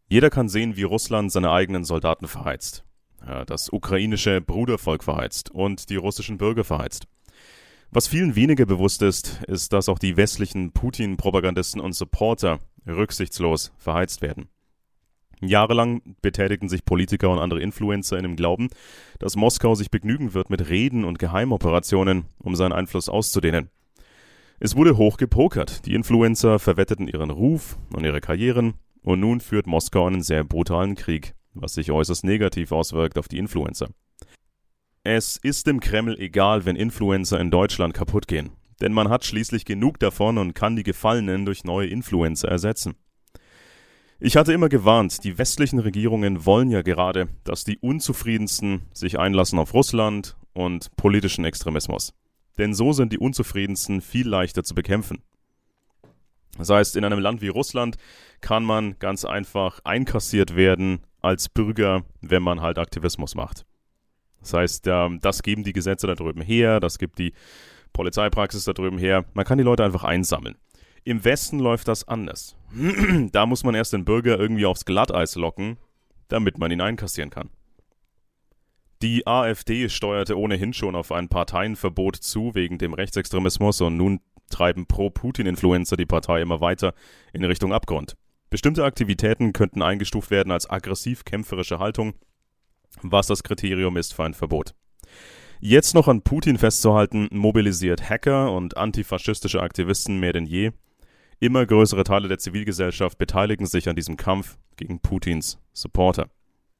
Jeder kann sehen, wie Russland seine eigenen Soldaten verheizt, das ukrainische Brudervolk verheizt und die russischen Bürger verheizt. Was vielen weniger bewusst ist, ist, dass auch die westlichen Putin-Propagandisten und Supporter rücksichtslos verheizt werden. Jahrelang betätigten sich Politiker und andere Influencer in dem Glauben, dass Moskau sich begnügen wird mit Reden und Geheimoperationen, um seinen Einfluss auszudehnen. Es wurde hoch gepokert. Die Influencer verwetteten ihren Ruf und ihre Karrieren und nun führt Moskau einen sehr brutalen Krieg, was sich äußerst negativ auswirkt auf die Influencer. Es ist dem Kreml egal, wenn Influencer in Deutschland kaputt gehen, denn man hat schließlich genug davon und kann die Gefallenen durch neue Influencer ersetzen. Ich hatte immer gewarnt, die westlichen Regierungen wollen ja gerade, dass die Unzufriedensten sich einlassen auf Russland und politischen Extremismus. Denn so sind die Unzufriedensten viel leichter zu bekämpfen. Das heißt, in einem Land wie Russland kann man ganz einfach einkassiert werden als Bürger, wenn man halt Aktivismus macht. Das heißt, das geben die Gesetze da drüben her, das gibt die Polizeipraxis da drüben her. Man kann die Leute einfach einsammeln. Im Westen läuft das anders. Da muss man erst den Bürger irgendwie aufs Glatteis locken, damit man ihn einkassieren kann. Die AfD steuerte ohnehin schon auf ein Parteienverbot zu wegen dem Rechtsextremismus und nun treiben Pro-Putin-Influencer die Partei immer weiter in Richtung Abgrund. Bestimmte Aktivitäten könnten eingestuft werden als aggressiv-kämpferische Haltung, was das Kriterium ist für ein Verbot. Jetzt noch an Putin festzuhalten, mobilisiert Hacker und antifaschistische Aktivisten mehr denn je. Immer größere Teile der Zivilgesellschaft beteiligen sich an diesem Kampf gegen Putins Supporter.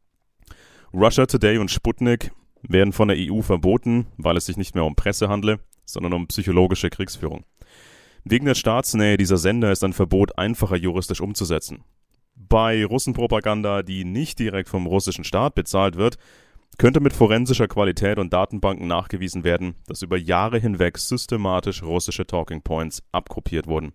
Russia Today und Sputnik werden von der EU verboten, weil es sich nicht mehr um Presse handle, sondern um psychologische Kriegsführung. Wegen der Staatsnähe dieser Sender ist ein Verbot einfacher juristisch umzusetzen. Bei Russenpropaganda, die nicht direkt vom russischen Staat bezahlt wird, könnte mit forensischer Qualität und Datenbanken nachgewiesen werden, dass über Jahre hinweg systematisch russische Talking Points abkopiert wurden.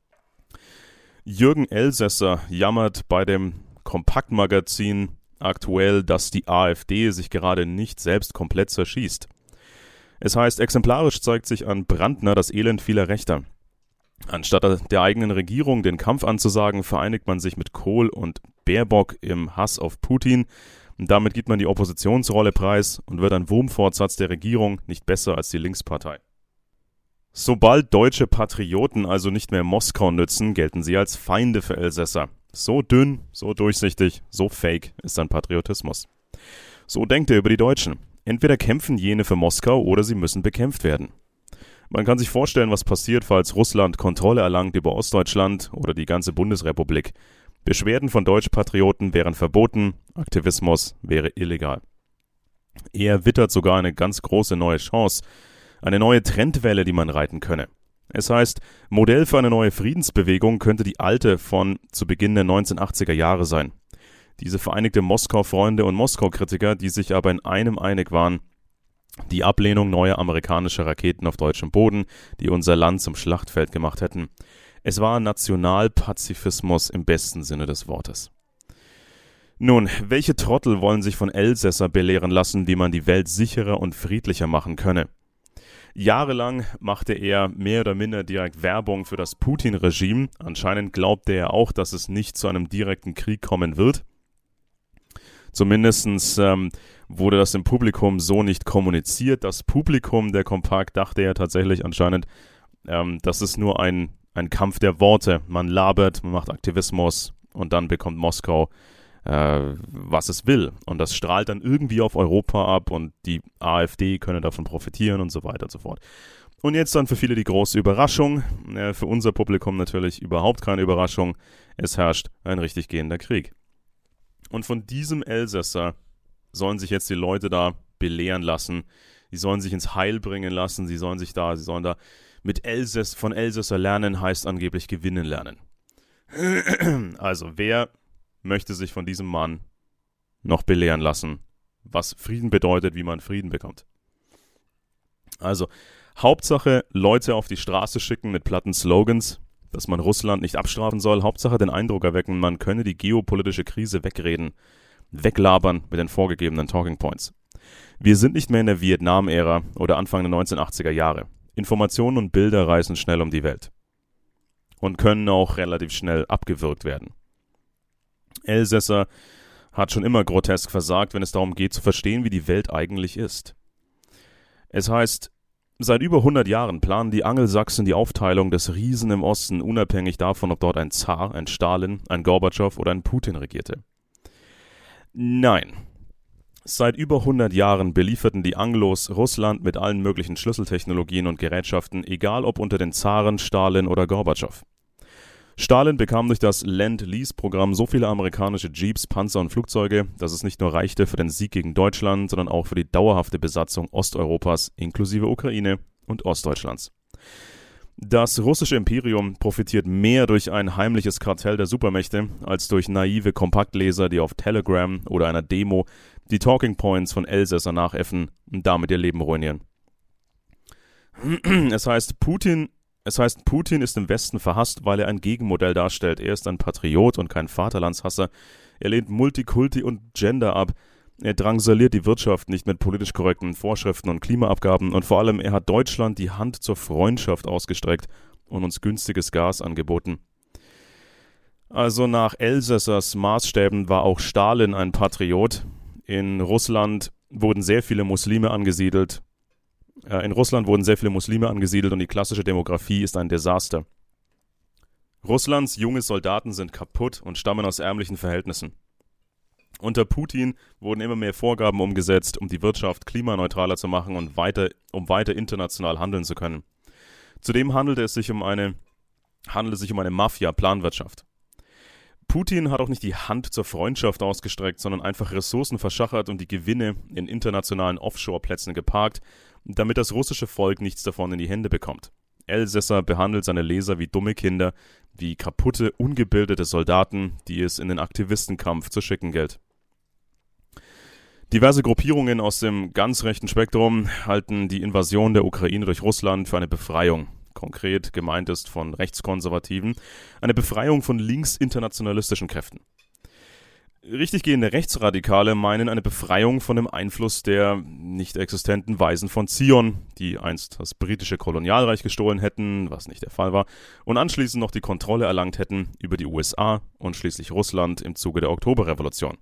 Jürgen Elsässer jammert bei dem Kompaktmagazin aktuell, dass die AfD sich gerade nicht selbst komplett zerschießt. Es heißt, exemplarisch zeigt sich an Brandner das Elend vieler Rechter. Anstatt der eigenen Regierung den Kampf anzusagen, vereinigt man sich mit Kohl und Baerbock im Hass auf Putin. Und damit gibt man die Oppositionsrolle preis und wird ein Wurmfortsatz der Regierung nicht besser als die Linkspartei. Sobald deutsche Patrioten also nicht mehr Moskau nützen, gelten sie als Feinde für Elsässer. So dünn, so durchsichtig, so fake ist sein Patriotismus. So denkt er über die Deutschen. Entweder kämpfen jene für Moskau oder sie müssen bekämpft werden. Man kann sich vorstellen, was passiert, falls Russland Kontrolle erlangt über Ostdeutschland oder die ganze Bundesrepublik. Beschwerden von Deutschpatrioten wären verboten, Aktivismus wäre illegal. Er wittert sogar eine ganz große neue Chance, eine neue Trendwelle, die man reiten könne. Es heißt, Modell für eine neue Friedensbewegung könnte die alte von zu Beginn der 1980er Jahre sein. Diese vereinigte Moskau-Freunde und Moskau-Kritiker, die sich aber in einem einig waren, die Ablehnung neuer amerikanischer Raketen auf deutschem Boden, die unser Land zum Schlachtfeld gemacht hätten. Es war Nationalpazifismus im besten Sinne des Wortes. Nun, welche Trottel wollen sich von Elsässer belehren lassen, wie man die Welt sicherer und friedlicher machen könne? Jahrelang machte er mehr oder minder direkt Werbung für das Putin-Regime. Anscheinend glaubte er auch, dass es nicht zu einem direkten Krieg kommen wird. Zumindest wurde das im Publikum so nicht kommuniziert. Das Publikum der Kompakt dachte ja tatsächlich anscheinend, das ist nur ein Kampf der Worte. Man labert, man macht Aktivismus und dann bekommt Moskau, was es will. Und das strahlt dann irgendwie auf Europa ab und die AfD könne davon profitieren und so weiter und so fort. Und jetzt dann für viele die große Überraschung. Für unser Publikum natürlich überhaupt keine Überraschung. Es herrscht ein richtig gehender Krieg. Und von diesem Elsässer sollen sich jetzt die Leute da belehren lassen. Die sollen sich ins Heil bringen lassen. Sie sollen da von Elsässer lernen, heißt angeblich gewinnen lernen. Also, wer möchte sich von diesem Mann noch belehren lassen, was Frieden bedeutet, wie man Frieden bekommt? Also, Hauptsache Leute auf die Straße schicken mit platten Slogans, dass man Russland nicht abstrafen soll. Hauptsache den Eindruck erwecken, man könne die geopolitische Krise wegreden, weglabern mit den vorgegebenen Talking Points. Wir sind nicht mehr in der Vietnam-Ära oder Anfang der 1980er Jahre. Informationen und Bilder reisen schnell um die Welt und können auch relativ schnell abgewürgt werden. Elsässer hat schon immer grotesk versagt, wenn es darum geht zu verstehen, wie die Welt eigentlich ist. Es heißt, seit über 100 Jahren planen die Angelsachsen die Aufteilung des Riesen im Osten, unabhängig davon, ob dort ein Zar, ein Stalin, ein Gorbatschow oder ein Putin regierte. Nein. Seit über 100 Jahren belieferten die Anglos Russland mit allen möglichen Schlüsseltechnologien und Gerätschaften, egal ob unter den Zaren, Stalin oder Gorbatschow. Stalin bekam durch das Lend-Lease-Programm so viele amerikanische Jeeps, Panzer und Flugzeuge, dass es nicht nur reichte für den Sieg gegen Deutschland, sondern auch für die dauerhafte Besatzung Osteuropas inklusive Ukraine und Ostdeutschlands. Das russische Imperium profitiert mehr durch ein heimliches Kartell der Supermächte als durch naive Kompaktleser, die auf Telegram oder einer Demo die Talking Points von Elsässer nachäffen und damit ihr Leben ruinieren. Es heißt, Putin ist im Westen verhasst, weil er ein Gegenmodell darstellt. Er ist ein Patriot und kein Vaterlandshasser. Er lehnt Multikulti und Gender ab. Er drangsaliert die Wirtschaft nicht mit politisch korrekten Vorschriften und Klimaabgaben. Und vor allem, er hat Deutschland die Hand zur Freundschaft ausgestreckt und uns günstiges Gas angeboten. Also nach Elsässers Maßstäben war auch Stalin ein Patriot. In Russland wurden sehr viele Muslime angesiedelt. Und die klassische Demografie ist ein Desaster. Russlands junge Soldaten sind kaputt und stammen aus ärmlichen Verhältnissen. Unter Putin wurden immer mehr Vorgaben umgesetzt, um die Wirtschaft klimaneutraler zu machen und um weiter international handeln zu können. Zudem handelt es sich um eine Mafia-Planwirtschaft. Putin hat auch nicht die Hand zur Freundschaft ausgestreckt, sondern einfach Ressourcen verschachert und die Gewinne in internationalen Offshore-Plätzen geparkt, damit das russische Volk nichts davon in die Hände bekommt. Elsässer behandelt seine Leser wie dumme Kinder, wie kaputte, ungebildete Soldaten, die es in den Aktivistenkampf zu schicken gilt. Diverse Gruppierungen aus dem ganz rechten Spektrum halten die Invasion der Ukraine durch Russland für eine Befreiung. Konkret gemeint ist von Rechtskonservativen eine Befreiung von linksinternationalistischen Kräften. Richtig gehende Rechtsradikale meinen eine Befreiung von dem Einfluss der nicht existenten Weisen von Zion, die einst das britische Kolonialreich gestohlen hätten, was nicht der Fall war, und anschließend noch die Kontrolle erlangt hätten über die USA und schließlich Russland im Zuge der Oktoberrevolution.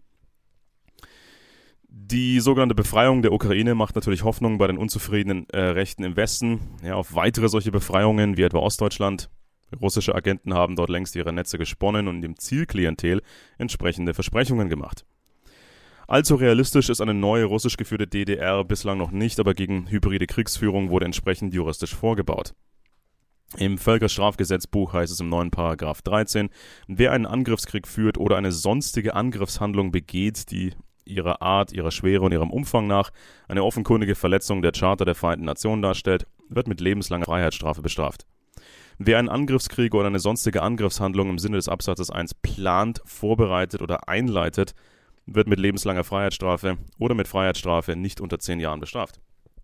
Die sogenannte Befreiung der Ukraine macht natürlich Hoffnung bei den unzufriedenen Rechten im Westen auf weitere solche Befreiungen, wie etwa Ostdeutschland. Russische Agenten haben dort längst ihre Netze gesponnen und dem Zielklientel entsprechende Versprechungen gemacht. Allzu realistisch ist eine neue russisch geführte DDR bislang noch nicht, aber gegen hybride Kriegsführung wurde entsprechend juristisch vorgebaut. Im Völkerstrafgesetzbuch heißt es im neuen Paragraph 13, wer einen Angriffskrieg führt oder eine sonstige Angriffshandlung begeht, die ihrer Art, ihrer Schwere und ihrem Umfang nach eine offenkundige Verletzung der Charta der Vereinten Nationen darstellt, wird mit lebenslanger Freiheitsstrafe bestraft. Wer einen Angriffskrieg oder eine sonstige Angriffshandlung im Sinne des Absatzes 1 plant, vorbereitet oder einleitet, wird mit lebenslanger Freiheitsstrafe oder mit Freiheitsstrafe nicht unter 10 Jahren bestraft.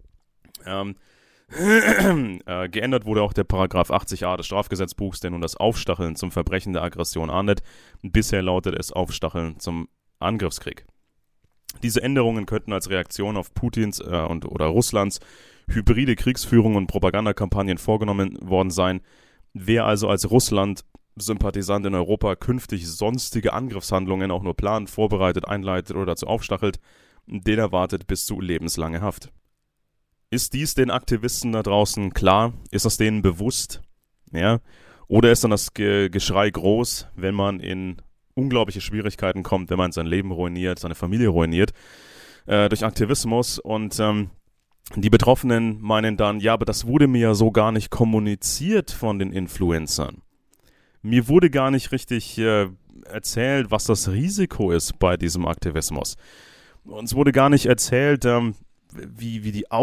Geändert wurde auch der Paragraph 80a des Strafgesetzbuchs, der nun das Aufstacheln zum Verbrechen der Aggression ahndet. Bisher lautet es Aufstacheln zum Angriffskrieg. Diese Änderungen könnten als Reaktion auf Putins oder Russlands hybride Kriegsführung und Propagandakampagnen vorgenommen worden sein. Wer also als Russland-Sympathisant in Europa künftig sonstige Angriffshandlungen auch nur plant, vorbereitet, einleitet oder dazu aufstachelt, den erwartet bis zu lebenslange Haft. Ist dies den Aktivisten da draußen klar? Ist das denen bewusst? Ja? Oder ist dann das Geschrei groß, wenn man in unglaubliche Schwierigkeiten kommt, wenn man sein Leben ruiniert, seine Familie ruiniert, durch Aktivismus und die Betroffenen meinen dann, ja, aber das wurde mir ja so gar nicht kommuniziert von den Influencern. Mir wurde gar nicht richtig erzählt, was das Risiko ist bei diesem Aktivismus. Uns wurde gar nicht erzählt, wie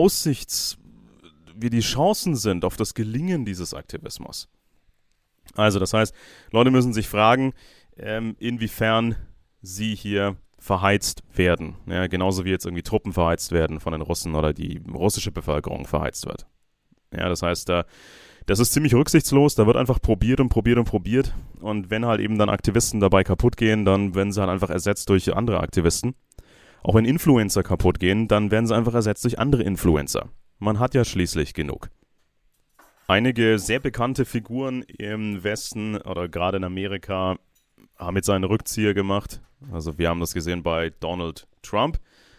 die Chancen sind auf das Gelingen dieses Aktivismus. Also das heißt, Leute müssen sich fragen, inwiefern sie hier verheizt werden. Ja, genauso wie jetzt irgendwie Truppen verheizt werden von den Russen oder die russische Bevölkerung verheizt wird. Ja, das heißt, das ist ziemlich rücksichtslos, da wird einfach probiert und probiert und probiert und wenn halt eben dann Aktivisten dabei kaputt gehen, dann werden sie halt einfach ersetzt durch andere Aktivisten. Auch wenn Influencer kaputt gehen, dann werden sie einfach ersetzt durch andere Influencer. Man hat ja schließlich genug. Einige sehr bekannte Figuren im Westen oder gerade in Amerika haben jetzt einen Rückzieher gemacht. Also wir haben das gesehen bei Donald Trump.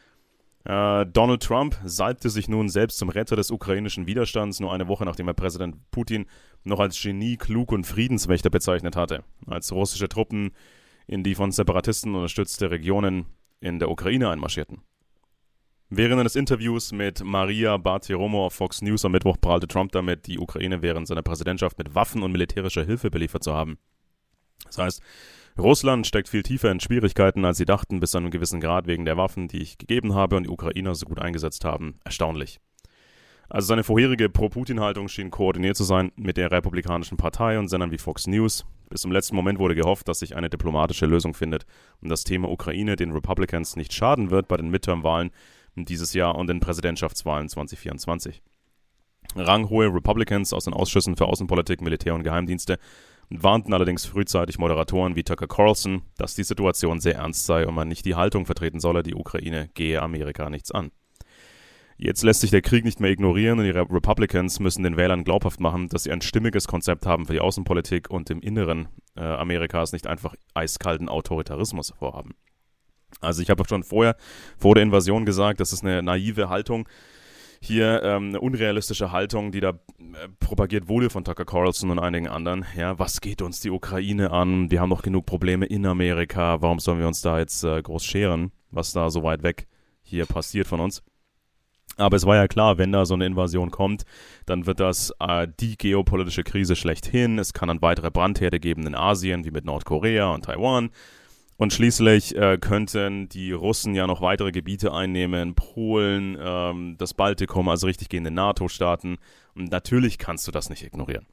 Donald Trump salbte sich nun selbst zum Retter des ukrainischen Widerstands, nur eine Woche nachdem er Präsident Putin noch als Genie, klug und Friedenswächter bezeichnet hatte. Als russische Truppen in die von Separatisten unterstützte Regionen in der Ukraine einmarschierten. Während eines Interviews mit Maria Bartiromo auf Fox News am Mittwoch prahlte Trump damit, die Ukraine während seiner Präsidentschaft mit Waffen und militärischer Hilfe beliefert zu haben. Das heißt, Russland steckt viel tiefer in Schwierigkeiten, als sie dachten, bis zu einem gewissen Grad wegen der Waffen, die ich gegeben habe und die Ukrainer so gut eingesetzt haben. Erstaunlich. Also seine vorherige Pro-Putin-Haltung schien koordiniert zu sein mit der Republikanischen Partei und Sendern wie Fox News. Bis zum letzten Moment wurde gehofft, dass sich eine diplomatische Lösung findet und das Thema Ukraine den Republicans nicht schaden wird bei den Midterm-Wahlen dieses Jahr und den Präsidentschaftswahlen 2024. Ranghohe Republicans aus den Ausschüssen für Außenpolitik, Militär und Geheimdienste warnten allerdings frühzeitig Moderatoren wie Tucker Carlson, dass die Situation sehr ernst sei und man nicht die Haltung vertreten solle, die Ukraine gehe Amerika nichts an. Jetzt lässt sich der Krieg nicht mehr ignorieren und die Republicans müssen den Wählern glaubhaft machen, dass sie ein stimmiges Konzept haben für die Außenpolitik und im Inneren Amerikas nicht einfach eiskalten Autoritarismus vorhaben. Also ich habe schon vor der Invasion gesagt, das ist eine naive Haltung, hier eine unrealistische Haltung, die da propagiert wurde von Tucker Carlson und einigen anderen. Ja, was geht uns die Ukraine an? Wir haben doch genug Probleme in Amerika. Warum sollen wir uns da jetzt groß scheren, was da so weit weg hier passiert von uns? Aber es war ja klar, wenn da so eine Invasion kommt, dann wird das die geopolitische Krise schlechthin. Es kann dann weitere Brandherde geben in Asien, wie mit Nordkorea und Taiwan. Und schließlich könnten die Russen ja noch weitere Gebiete einnehmen, Polen, das Baltikum, also richtig gehende NATO-Staaten. Und natürlich kannst du das nicht ignorieren.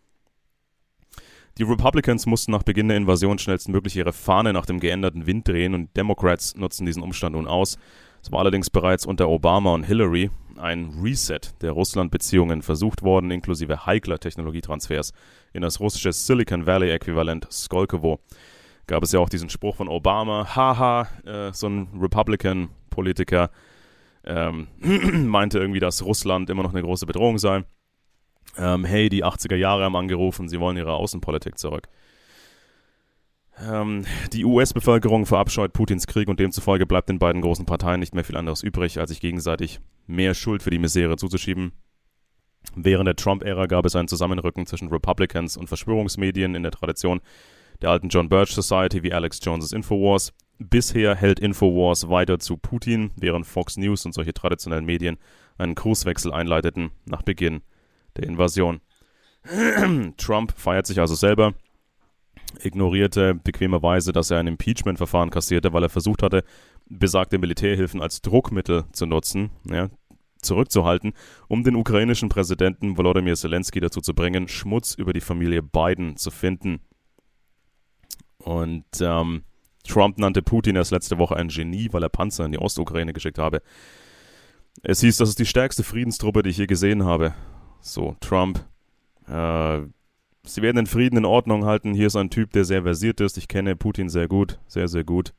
Die Republicans mussten nach Beginn der Invasion schnellstmöglich ihre Fahne nach dem geänderten Wind drehen und Democrats nutzen diesen Umstand nun aus. Es war allerdings bereits unter Obama und Hillary ein Reset der Russland-Beziehungen versucht worden, inklusive heikler Technologietransfers in das russische Silicon Valley-Äquivalent Skolkovo. Gab es ja auch diesen Spruch von Obama, haha, so ein Republican-Politiker meinte irgendwie, dass Russland immer noch eine große Bedrohung sei. Hey, die 80er Jahre haben angerufen, sie wollen ihre Außenpolitik zurück. Die US-Bevölkerung verabscheut Putins Krieg und demzufolge bleibt den beiden großen Parteien nicht mehr viel anderes übrig, als sich gegenseitig mehr Schuld für die Misere zuzuschieben. Während der Trump-Ära gab es ein Zusammenrücken zwischen Republicans und Verschwörungsmedien in der Tradition der alten John Birch Society wie Alex Jones' Infowars. Bisher hält Infowars weiter zu Putin, während Fox News und solche traditionellen Medien einen Kurswechsel einleiteten nach Beginn der Invasion. Trump feiert sich also selber, ignorierte bequemerweise, dass er ein Impeachment-Verfahren kassierte, weil er versucht hatte, besagte Militärhilfen als Druckmittel zu nutzen, ja, zurückzuhalten, um den ukrainischen Präsidenten Volodymyr Zelensky dazu zu bringen, Schmutz über die Familie Biden zu finden. Und Trump nannte Putin erst letzte Woche ein Genie, weil er Panzer in die Ostukraine geschickt habe. Es hieß, das ist die stärkste Friedenstruppe, die ich je gesehen habe. So, Trump. Sie werden den Frieden in Ordnung halten. Hier ist ein Typ, der sehr versiert ist. Ich kenne Putin sehr gut, sehr, sehr gut.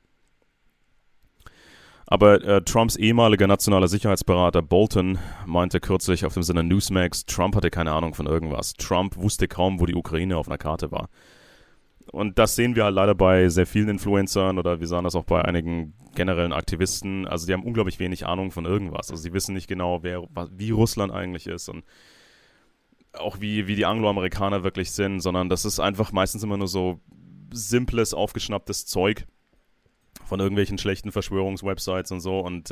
Aber Trumps ehemaliger nationaler Sicherheitsberater Bolton meinte kürzlich auf dem Sender Newsmax, Trump hatte keine Ahnung von irgendwas. Trump wusste kaum, wo die Ukraine auf einer Karte war. Und das sehen wir halt leider bei sehr vielen Influencern oder wir sahen das auch bei einigen generellen Aktivisten. Also die haben unglaublich wenig Ahnung von irgendwas. Also sie wissen nicht genau, wie Russland eigentlich ist und auch wie die Angloamerikaner wirklich sind, sondern das ist einfach meistens immer nur so simples, aufgeschnapptes Zeug von irgendwelchen schlechten Verschwörungswebsites und so. Und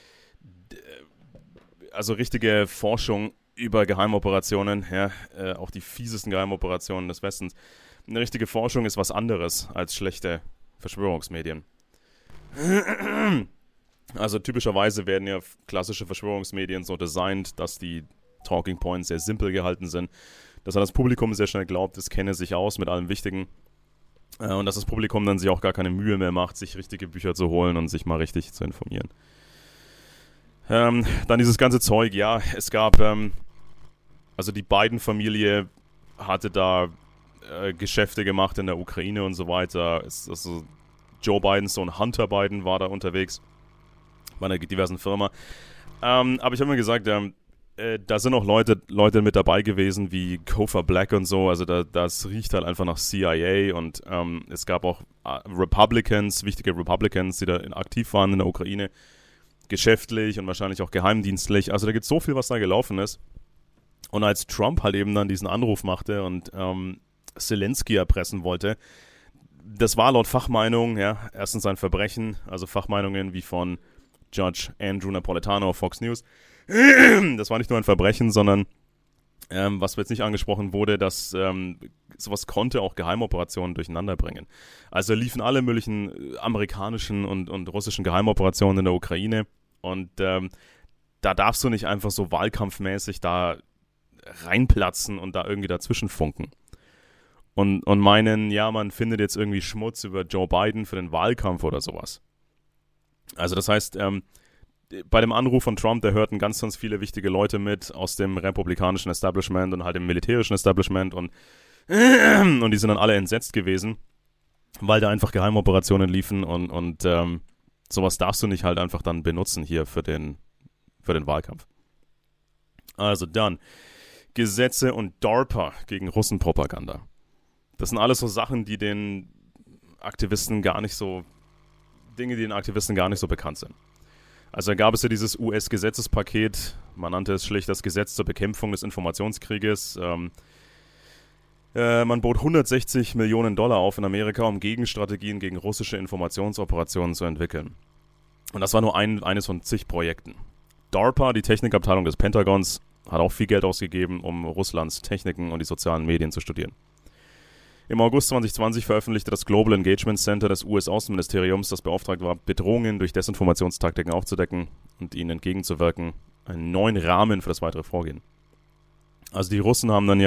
also richtige Forschung über Geheimoperationen, ja, auch die fiesesten Geheimoperationen des Westens. Eine richtige Forschung ist was anderes als schlechte Verschwörungsmedien. Also typischerweise werden ja klassische Verschwörungsmedien so designt, dass die Talking Points sehr simpel gehalten sind, dass das Publikum sehr schnell glaubt, es kenne sich aus mit allem Wichtigen und dass das Publikum dann sich auch gar keine Mühe mehr macht, sich richtige Bücher zu holen und sich mal richtig zu informieren. Dann dieses ganze Zeug, ja, es gab, also die Biden-Familie hatte da Geschäfte gemacht in der Ukraine und so weiter. Also Joe Bidens Sohn Hunter Biden war da unterwegs bei einer diversen Firma. Aber ich habe mir gesagt, Da sind auch Leute mit dabei gewesen wie Gopher Black und so, also das riecht halt einfach nach CIA und es gab auch wichtige Republicans, die da aktiv waren in der Ukraine, geschäftlich und wahrscheinlich auch geheimdienstlich, also da gibt es so viel, was da gelaufen ist. Und als Trump halt eben dann diesen Anruf machte und Zelensky erpressen wollte, das war laut Fachmeinung, ja, erstens ein Verbrechen, also Fachmeinungen wie von Judge Andrew Napolitano auf Fox News. Das war nicht nur ein Verbrechen, sondern was jetzt nicht angesprochen wurde, dass sowas konnte auch Geheimoperationen durcheinander bringen. Also liefen alle möglichen amerikanischen und russischen Geheimoperationen in der Ukraine und da darfst du nicht einfach so wahlkampfmäßig da reinplatzen und da irgendwie dazwischen funken. Und meinen, ja, man findet jetzt irgendwie Schmutz über Joe Biden für den Wahlkampf oder sowas. Also das heißt, bei dem Anruf von Trump, da hörten ganz, ganz viele wichtige Leute mit aus dem republikanischen Establishment und halt dem militärischen Establishment und die sind dann alle entsetzt gewesen, weil da einfach Geheimoperationen liefen und sowas darfst du nicht halt einfach dann benutzen hier für den Wahlkampf. Also dann, Gesetze und DARPA gegen Russenpropaganda. Das sind alles so Sachen, die den Aktivisten gar nicht so bekannt sind. Also da gab es ja dieses US-Gesetzespaket, man nannte es schlicht das Gesetz zur Bekämpfung des Informationskrieges. Man bot $160 Millionen auf in Amerika, um Gegenstrategien gegen russische Informationsoperationen zu entwickeln. Und das war nur eines von zig Projekten. DARPA, die Technikabteilung des Pentagons, hat auch viel Geld ausgegeben, um Russlands Techniken und die sozialen Medien zu studieren. Im August 2020 veröffentlichte das Global Engagement Center des US-Außenministeriums, das beauftragt war, Bedrohungen durch Desinformationstaktiken aufzudecken und ihnen entgegenzuwirken, einen neuen Rahmen für das weitere Vorgehen. Also die Russen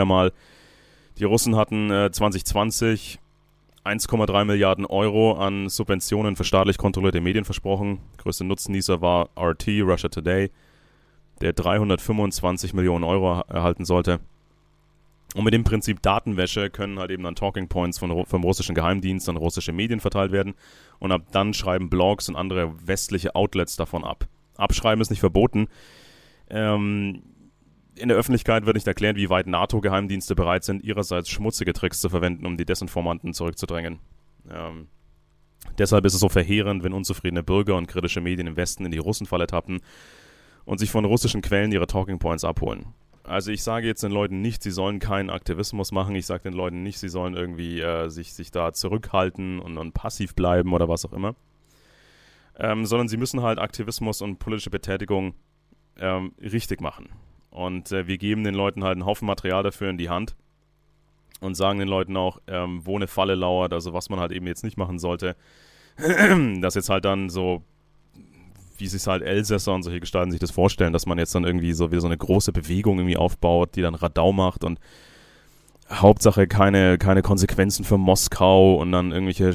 hatten 2020 1,3 Milliarden Euro an Subventionen für staatlich kontrollierte Medien versprochen. Größter Nutznießer war RT, Russia Today, der 325 Millionen Euro erhalten sollte. Und mit dem Prinzip Datenwäsche können halt eben dann Talking Points vom russischen Geheimdienst an russische Medien verteilt werden und ab dann schreiben Blogs und andere westliche Outlets davon ab. Abschreiben ist nicht verboten. In der Öffentlichkeit wird nicht erklärt, wie weit NATO-Geheimdienste bereit sind, ihrerseits schmutzige Tricks zu verwenden, um die Desinformanten zurückzudrängen. Deshalb ist es so verheerend, wenn unzufriedene Bürger und kritische Medien im Westen in die Russenfalle tappen und sich von russischen Quellen ihre Talking Points abholen. Also ich sage jetzt den Leuten nicht, sie sollen keinen Aktivismus machen. Ich sage den Leuten nicht, sie sollen irgendwie sich da zurückhalten und passiv bleiben oder was auch immer. Sondern sie müssen halt Aktivismus und politische Betätigung richtig machen. Und wir geben den Leuten halt einen Haufen Material dafür in die Hand und sagen den Leuten auch, wo eine Falle lauert, also was man halt eben jetzt nicht machen sollte. Das jetzt halt dann so, wie sich halt Elsässer und solche Gestalten sich das vorstellen, dass man jetzt dann irgendwie so wieder so eine große Bewegung irgendwie aufbaut, die dann Radau macht und Hauptsache keine Konsequenzen für Moskau und dann irgendwelche,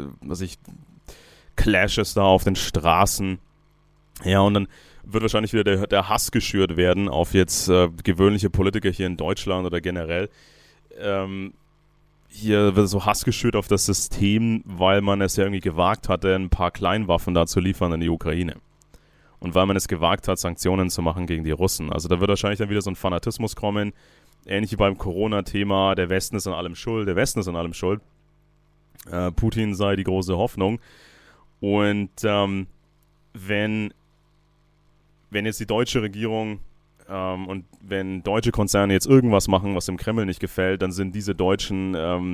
Clashes da auf den Straßen. Ja, und dann wird wahrscheinlich wieder der Hass geschürt werden auf jetzt gewöhnliche Politiker hier in Deutschland oder generell. Hier wird so Hass geschürt auf das System, weil man es ja irgendwie gewagt hatte, ein paar Kleinwaffen da zu liefern in die Ukraine. Und weil man es gewagt hat, Sanktionen zu machen gegen die Russen. Also da wird wahrscheinlich dann wieder so ein Fanatismus kommen, ähnlich wie beim Corona-Thema, der Westen ist an allem schuld, Putin sei die große Hoffnung. Und wenn jetzt die deutsche Regierung und wenn deutsche Konzerne jetzt irgendwas machen, was dem Kreml nicht gefällt, dann sind diese deutschen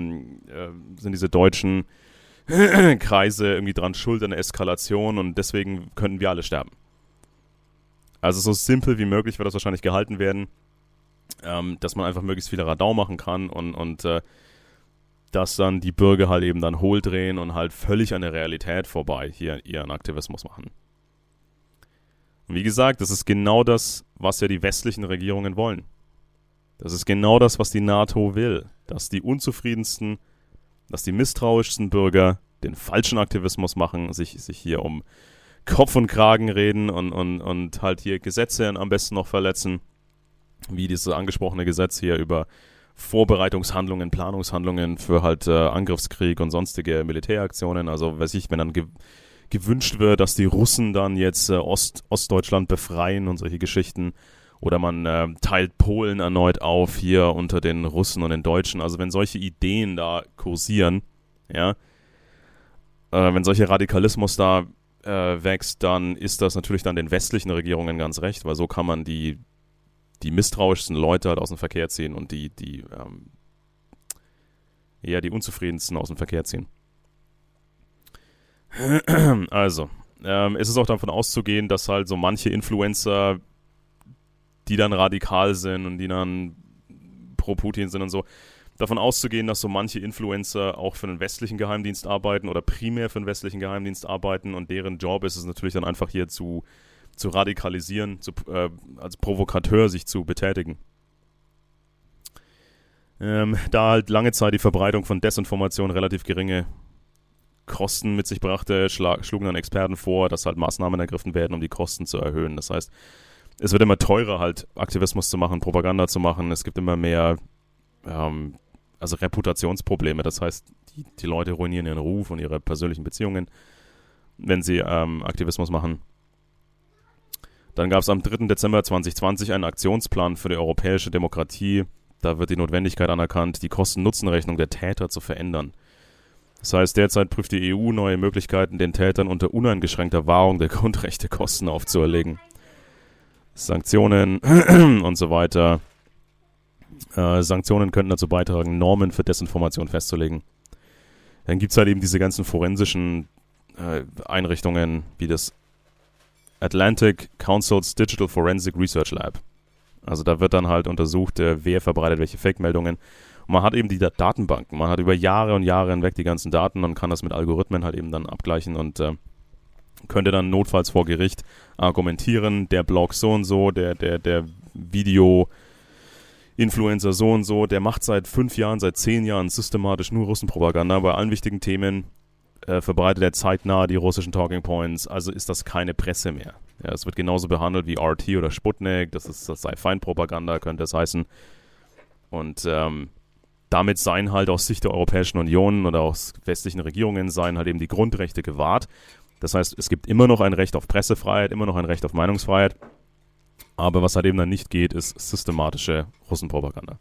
Kreise irgendwie dran schuld an der Eskalation und deswegen könnten wir alle sterben. Also so simpel wie möglich wird das wahrscheinlich gehalten werden, dass man einfach möglichst viel Radau machen kann und dass dann die Bürger halt eben dann hohl drehen und halt völlig an der Realität vorbei hier ihren Aktivismus machen. Und wie gesagt, das ist genau das, was ja die westlichen Regierungen wollen. Das ist genau das, was die NATO will. Dass die unzufriedensten, dass die misstrauischsten Bürger den falschen Aktivismus machen, sich hier um Kopf und Kragen reden und halt hier Gesetze am besten noch verletzen, wie dieses angesprochene Gesetz hier über Vorbereitungshandlungen, Planungshandlungen für halt Angriffskrieg und sonstige Militäraktionen. Also wenn dann gewünscht wird, dass die Russen dann jetzt Ostdeutschland befreien und solche Geschichten Oder man teilt Polen erneut auf hier unter den Russen und den Deutschen. Also wenn solche Ideen da kursieren, ja, wenn solcher Radikalismus da wächst, dann ist das natürlich dann den westlichen Regierungen ganz recht, weil so kann man die misstrauischsten Leute halt aus dem Verkehr ziehen und die unzufriedensten aus dem Verkehr ziehen. Also, es ist auch davon auszugehen, dass halt so manche Influencer, die dann radikal sind und die dann pro Putin sind und so, davon auszugehen, dass so manche Influencer auch für den westlichen Geheimdienst arbeiten oder primär für den westlichen Geheimdienst arbeiten und deren Job ist es natürlich dann einfach hier zu radikalisieren, als Provokateur sich zu betätigen. Da halt lange Zeit die Verbreitung von Desinformation relativ geringe Kosten mit sich brachte, schlugen dann Experten vor, dass halt Maßnahmen ergriffen werden, um die Kosten zu erhöhen. Das heißt, es wird immer teurer, halt Aktivismus zu machen, Propaganda zu machen. Es gibt immer mehr Reputationsprobleme. Das heißt, die Leute ruinieren ihren Ruf und ihre persönlichen Beziehungen, wenn sie Aktivismus machen. Dann gab es am 3. Dezember 2020 einen Aktionsplan für die europäische Demokratie. Da wird die Notwendigkeit anerkannt, die Kosten-Nutzen-Rechnung der Täter zu verändern. Das heißt, derzeit prüft die EU neue Möglichkeiten, den Tätern unter uneingeschränkter Wahrung der Grundrechte Kosten aufzuerlegen. Sanktionen und so weiter. Sanktionen könnten dazu beitragen, Normen für Desinformation festzulegen. Dann gibt es halt eben diese ganzen forensischen Einrichtungen, wie das Atlantic Council's Digital Forensic Research Lab. Also da wird dann halt untersucht, wer verbreitet welche Fake-Meldungen. Und man hat eben die Datenbanken. Man hat über Jahre und Jahre hinweg die ganzen Daten und kann das mit Algorithmen halt eben dann abgleichen und könnte dann notfalls vor Gericht argumentieren, der Blog so und so, der Video-Influencer so und so, der macht seit 5 Jahren, seit 10 Jahren systematisch nur Russenpropaganda. Bei allen wichtigen Themen verbreitet er zeitnah die russischen Talking Points, also ist das keine Presse mehr. Ja, es wird genauso behandelt wie RT oder Sputnik, das sei Feindpropaganda, könnte es heißen. Und damit seien halt aus Sicht der Europäischen Union oder aus westlichen Regierungen seien halt eben die Grundrechte gewahrt. Das heißt, es gibt immer noch ein Recht auf Pressefreiheit, immer noch ein Recht auf Meinungsfreiheit. Aber was halt eben dann nicht geht, ist systematische Russenpropaganda.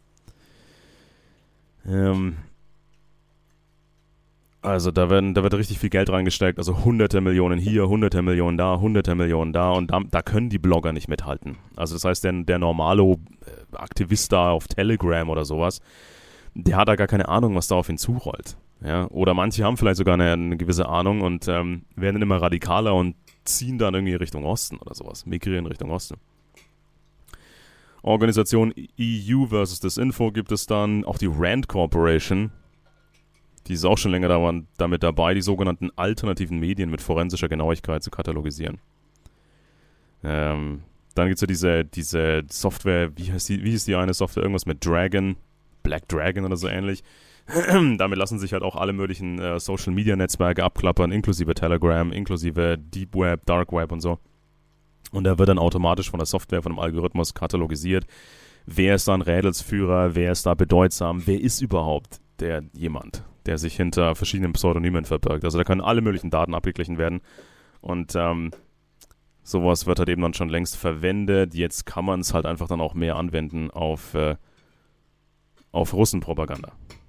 Also da wird richtig viel Geld reingesteckt, also hunderte Millionen hier, hunderte Millionen da und da können die Blogger nicht mithalten. Also das heißt, der normale Aktivist da auf Telegram oder sowas, der hat da gar keine Ahnung, was da auf ihn zurollt. Ja? Oder manche haben vielleicht sogar eine gewisse Ahnung und werden dann immer radikaler und ziehen dann irgendwie Richtung Osten oder sowas, migrieren Richtung Osten. Organisation EU versus Disinfo gibt es dann, auch die RAND Corporation, die ist auch schon länger damit dabei, die sogenannten alternativen Medien mit forensischer Genauigkeit zu katalogisieren. Dann gibt es ja diese Software, wie hieß die eine Software? Irgendwas mit Dragon, Black Dragon oder so ähnlich. Damit lassen sich halt auch alle möglichen Social-Media-Netzwerke abklappern, inklusive Telegram, inklusive Deep Web, Dark Web und so. Und da wird dann automatisch von der Software, von dem Algorithmus katalogisiert, wer ist da ein Rädelsführer, wer ist da bedeutsam, wer ist überhaupt jemand, der sich hinter verschiedenen Pseudonymen verbirgt. Also da können alle möglichen Daten abgeglichen werden und sowas wird halt eben dann schon längst verwendet. Jetzt kann man es halt einfach dann auch mehr anwenden auf Russenpropaganda.